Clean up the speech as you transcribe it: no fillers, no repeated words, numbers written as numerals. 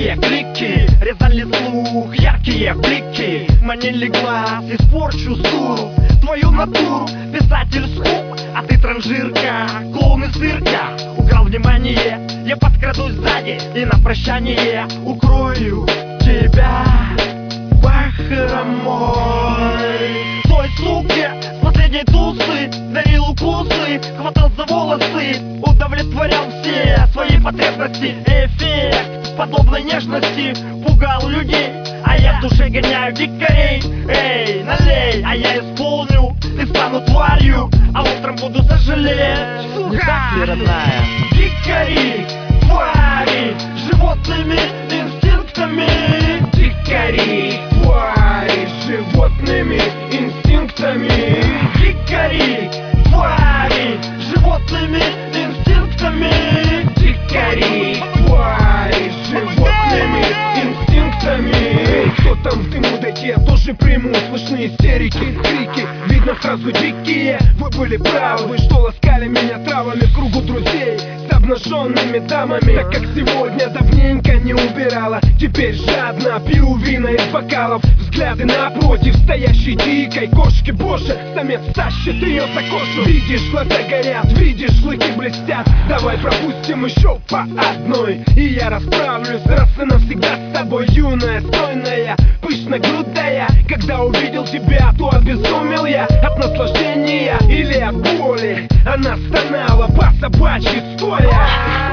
громкие крики резали слух, яркие блики манили глаз, испорчу стуру твою натуру, писатель скуп, а ты транжирка, клоун из цирка. Украл внимание, я подкрадусь сзади и на прощание укрою тебя бахромой. Той суке с последней тусы дарил укусы, хватал за волосы, удовлетворял все свои потребности. Эффект подобной нежности пугал людей, а я в душе гоняю дикарей. Эй, налей, а я исполню и стану тварью, а утром буду сожалеть. Не так ли, родная? Дикари, твари, животными инстинктами. Дикари, твари, животными инстинктами. Дикари, твари, животными инстинктами. Дикари, твари, животными инстинктами. Эй, кто там в темноте, я тоже приму. Слышны истерики, крики, видно сразу дикие. Вы были правы, вы что ласкали меня травами в кругу друзей с обнаженными дамами. Так как сегодня давненько не убирала, теперь жадно пью вина из бокалов. Взгляды напротив стоящей дикой кошки. Боже, самец тащит ее за кошу. Видишь, глаза горят, видишь, клыки блестят. Давай пропустим еще по одной, и я расправлюсь раз и навсегда с тобой. Юная, стройная, пышногрудая. Когда увидел тебя, то обезумел я от наслаждения или от боли. Она стонала по собачьи стоя.